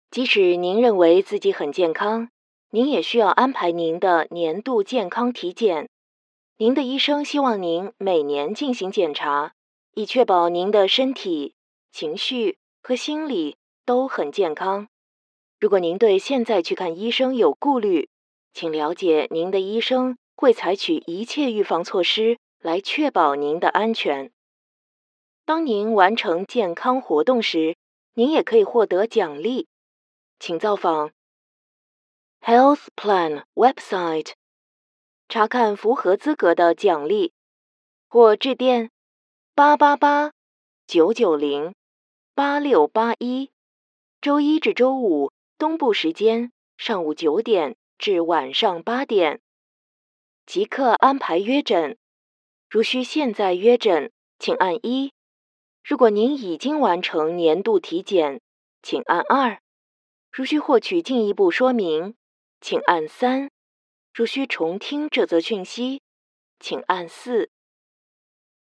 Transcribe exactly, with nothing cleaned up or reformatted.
即使您认为自己很健康，您也需要安排您的年度健康体检。您的医生希望您每年进行检查，以确保您的身体、情绪和心理都很健康。如果您对现在去看医生有顾虑，请了解您的医生会采取一切预防措施来确保您的安全。当您完成健康活动时，您也可以获得奖励。请造访 Health Plan website 查看符合资格的奖励，或致电八八八九九零八六八一，周一至周五东部时间上午九点至晚上八点，即刻安排约诊。如需现在约诊，请按一；如果您已经完成年度体检，请按二；如需获取进一步说明，请按三；如需重听这则讯息，请按四。